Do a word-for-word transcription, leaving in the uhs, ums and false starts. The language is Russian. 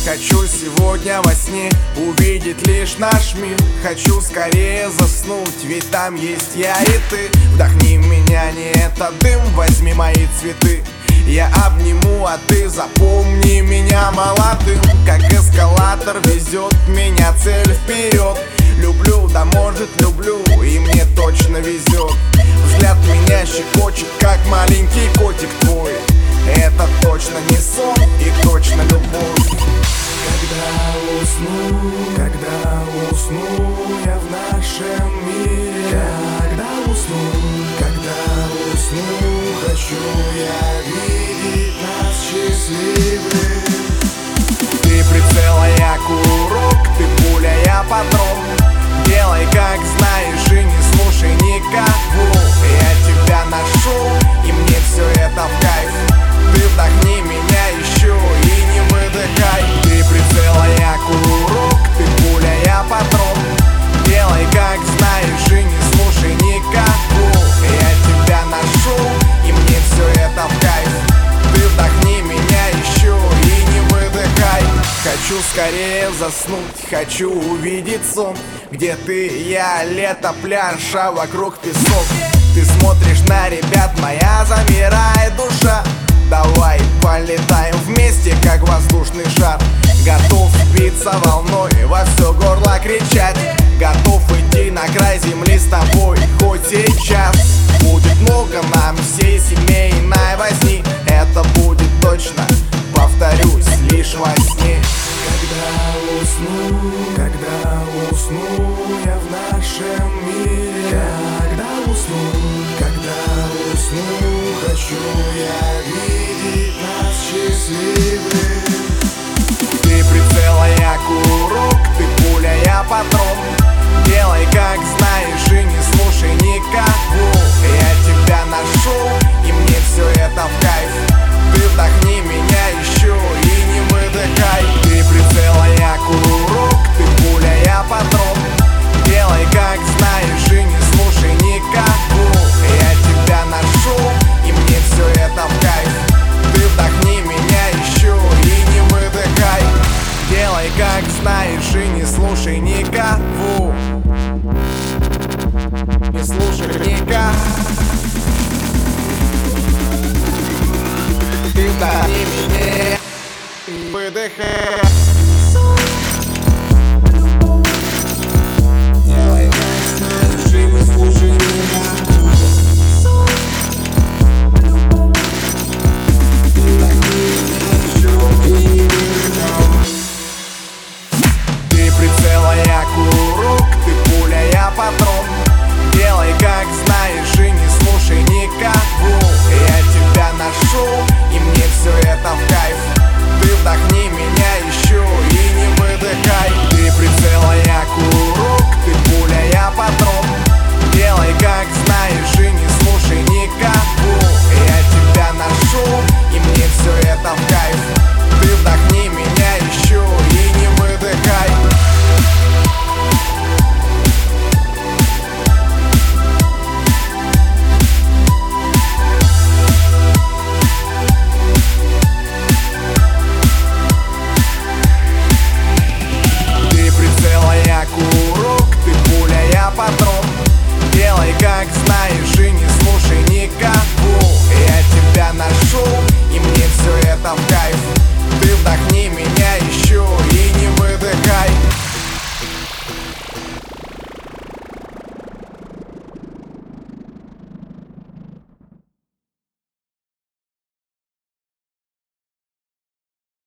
Хочу сегодня во сне увидеть лишь наш мир. Хочу скорее заснуть, ведь там есть я и ты. Вдохни меня, не этот дым, возьми мои цветы. Я обниму, а ты запомни меня молодым. Как эскалатор везет меня цель вперед. Люблю, да может люблю, и мне точно везет. Взгляд меня щекочет, как маленький котик твой. Это точно не сон и точно любовь. Когда усну, когда усну я в нашем мире. Когда усну, когда усну, хочу я видеть нас счастливых. Ты прицел, а я курок, ты пуля, я патрон. Делай как знаешь и не слушай никого. Я тебя нашел, и мне все это в кайф. Ты вдохни меня еще и не выдыхай. Ты прицел, а я курок, ты пуля, я патрон. Делай как знаешь и не слушай никого. Я тебя нашел, и мне все это в кайф. Ты вдохни меня еще и не выдыхай. Хочу скорее заснуть, хочу увидеть сон, где ты и я, лето, пляж, а вокруг песок. Ты смотришь на ребят, моя замирает душа. Давай полетаем вместе, как воздушный шар. Готов биться волной, во все горло кричать. Готов идти на край земли с тобой хоть сейчас. Будет много нам всей семейной возни. Это будет точно, повторюсь, лишь во сне. Когда усну, когда усну я в нашем мире. Когда усну, когда усну, хочу я видеть нас счастливых. Ты прицел, а я курок, ты пуля, я патрон. Делай как знаешь и не слушай никого. Я тебя нашел, и мне все это в кайф. Ты вдохни меня еще и не выдыхай. Ты прицел, а я курок, ты пуля, я патрон. Делай как знаешь и не слушай никого. Я тебя нашел, и мне все это в кайф. Ты вдохни меня еще и не выдыхай. Делай как знаешь и не слушай никого. Не слушай никого. Ты вдохни меня и выдыхай. Делай как знаешь и не слушай никого. Я курок, ты пуля, я патрон. Делай как знаешь и не слушай никого. Я тебя нашел, и мне все это в кайф. Ты вдохни меня еще и не выдыхай. Ты прицел, а я курок, ты пуля, я патрон. Делай как знаешь и не слушай никого. Я тебя нашел, и мне все это в кайф. Ты вдохни меня еще и не выдыхай. Курок, ты пуля, я патрон. Делай как знаешь и не